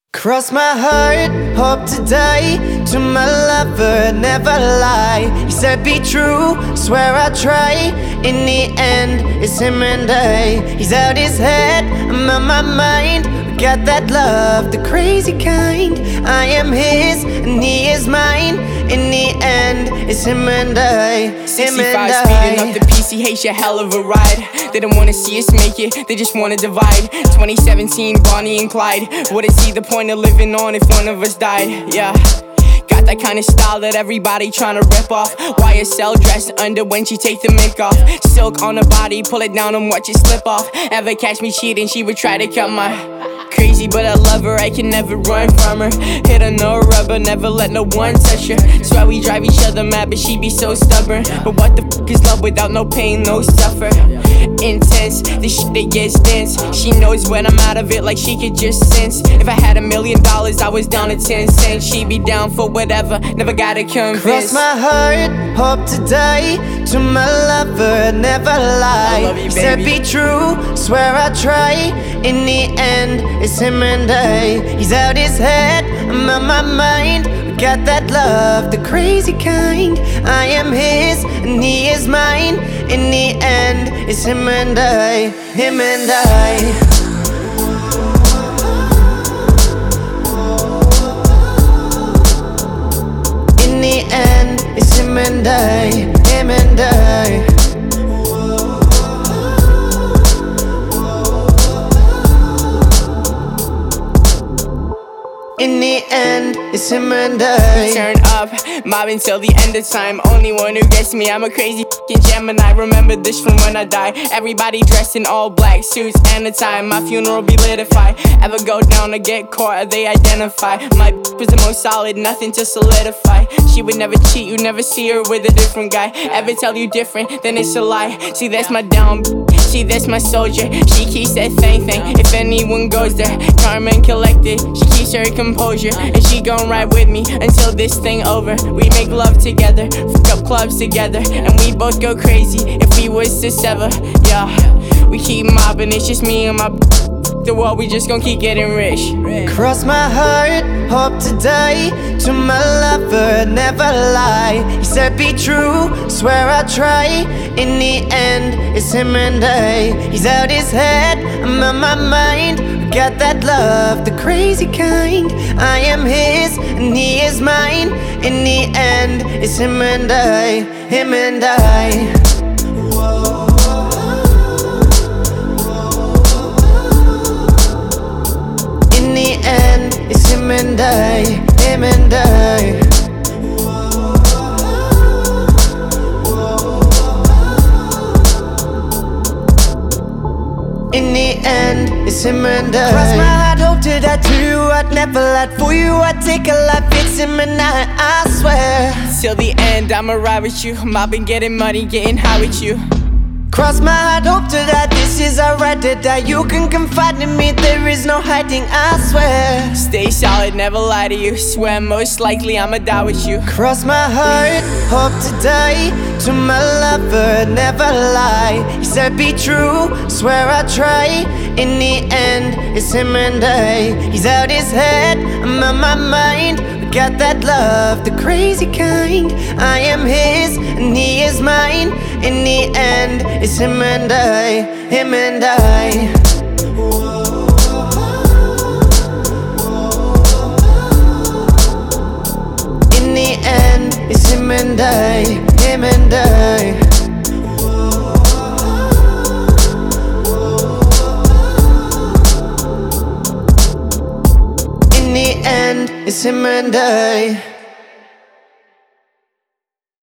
Cross my heart, hope to die. To my lover, never lie. He said be true, swear I'll try. In the end, it's him and I. He's out his head, I'm on my mind. We got that love, the crazy kind. I am his, and he is mine. In the end, it's him and I. 65 speeding up the PCH, a hell of a ride. They don't wanna see us make it, they just wanna divide. 2017, Bonnie and Clyde. Wouldn't see the point of living on if one of us died, yeah. Got that kind of style that everybody tryna rip off. YSL dress under when she take the make off. Silk on her body, pull it down and watch it slip off. Ever catch me cheating, she would try to cut my crazy, but I love her, I can never run from her. Hit her no rubber, never let no one touch her. Swear we drive each other mad, but she be so stubborn. But what the fuck is love without no pain, no suffer? Intense, this shit it gets dense. She knows when I'm out of it like she could just sense. If I had $1 million, I was down to 10 cents. She'd be down for whatever, never gotta convince. Cross my heart, hope to die. To my lover, never lie. I love you, baby. Said be true, swear I'll try. In the end, it's him and I. He's out his head, I'm on my mind. We got that love, the crazy kind. I am his, and he is mine. In the end, it's him and I. Him and I. In the end, it's him and I, him and I. In the end, it's him and I. Turn up, mobbing till the end of time. Only one who gets me, I'm a crazy f***ing Gemini. Remember this from when I die. Everybody dressed in all black suits and a tie. My funeral be lit if I ever go down or get caught or they identify. My was the most solid, nothing to solidify. She would never cheat, you never see her with a different guy. Ever tell you different, then it's a lie. See, that's my down, see, that's my soldier. She keeps that thing. If anyone goes there, calm and collected. She keeps her composure, and she gon' ride with me until this thing over. We make love together, fuck up clubs together, and we both go crazy if we was to sever. Yeah, we keep mobbing, it's just me and my the world, we just gon' keep getting rich. Cross my heart, hope to die. To my lover, never lie. He said be true, swear I'll try. In the end, it's him and I. He's out his head, I'm on my mind. We got that love, the crazy kind. I am his, and he is mine. In the end, it's him and I, him and I. In the end, it's him and I, him and I. In the end, it's him and I. Cross my heart, hope to die to you. I'd never lie for you. I'd take a life, it's him and I swear. Till the end, I'ma ride with you. Mobbing, getting money, getting high with you. Cross my heart, hope to die. This is our right to die. You can confide in me, there is no hiding, I swear. Stay solid, never lie to you. Swear most likely I'ma die with you. Cross my heart, hope to die. To my lover, never lie. He said be true, swear I'll try. In the end, it's him and I. He's out his head, I'm on my mind. We got that love, the crazy kind. I am his, and he is mine. In the end, it's him and I, him and I. In the end, it's him and I, him and I. In the end, it's him and I.